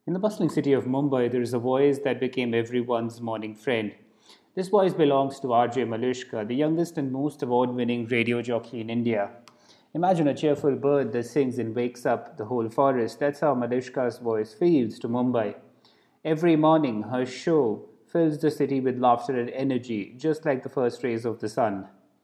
In the bustling city of Mumbai, there is a voice that became everyone's morning friend. This voice belongs to RJ Malishka, the youngest and most award winning radio jockey in India. Imagine a cheerful bird that sings and wakes up the whole forest. That's how Malishka's voice feels to Mumbai. Every morning, her show fills the city with laughter and energy, just like the first rays of the sun.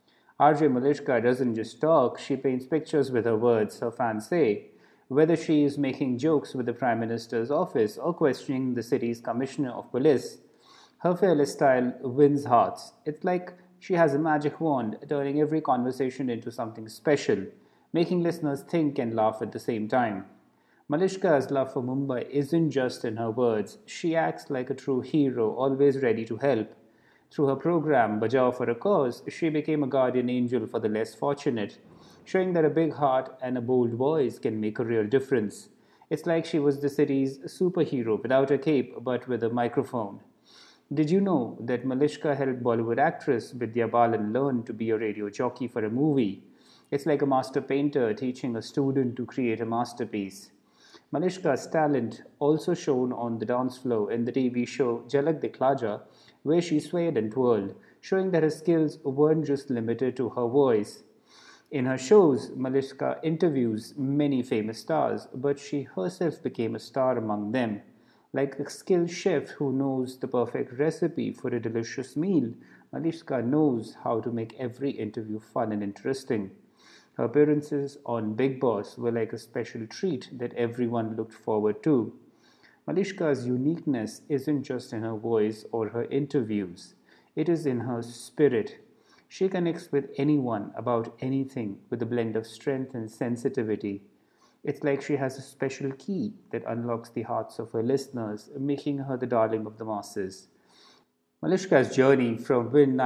RJ Malishka doesn't just talk, she paints pictures with her words, her fans say. Whether she is making jokes with the Prime Minister's office or questioning the city's Commissioner of Police, her fearless style wins hearts. It's like she has a magic wand, turning every conversation into something special, making listeners think and laugh at the same time. Malishka's love for Mumbai isn't just in her words, she acts like a true hero, always ready to help. Through her program, Bajao for a Cause, she became a guardian angel for the less fortunate, showing that a big heart and a bold voice can make a real difference. It's like she was the city's superhero without a cape but with a microphone. Did you know that Malishka helped Bollywood actress Vidya Balan learn to be a radio jockey for a movie? It's like a master painter teaching a student to create a masterpiece. Malishka's talent also shone on the dance floor in the TV show Jalak Dikhla Ja, where she swayed and twirled, showing that her skills weren't just limited to her voice. In her shows, Malishka interviews many famous stars, but she herself became a star among them. Like a skilled chef who knows the perfect recipe for a delicious meal, Malishka knows how to make every interview fun and interesting. Her appearances on Big Boss were like a special treat that everyone looked forward to. Malishka's uniqueness isn't just in her voice or her interviews, it is in her spirit. She connects with anyone about anything with a blend of strength and sensitivity. It's like she has a special key that unlocks the hearts of her listeners, making her the darling of the masses. Malishka's journey from Win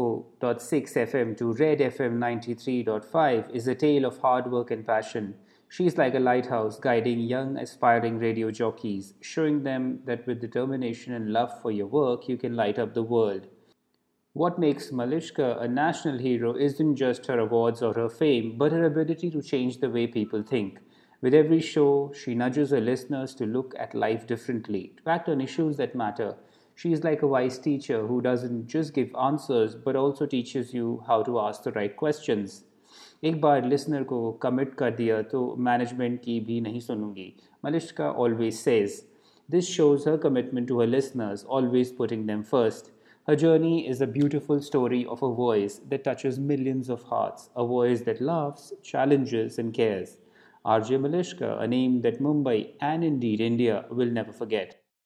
94.6 FM to Red FM 93.5 is a tale of hard work and passion. She's like a lighthouse guiding young, aspiring radio jockeys, showing them that with determination and love for your work, you can light up the world. What makes Malishka a national hero isn't just her awards or her fame, but her ability to change the way people think. With every show, she nudges her listeners to look at life differently, to act on issues that matter. She is like a wise teacher who doesn't just give answers but also teaches you how to ask the right questions. एक बार listener को commit कर दिया तो management की भी नहीं सुनूंगी. Malishka always says. This shows her commitment to her listeners, always putting them first. Her journey is a beautiful story of a voice that touches millions of hearts, a voice that laughs, challenges, and cares. RJ Malishka, a name that Mumbai and indeed India will never forget.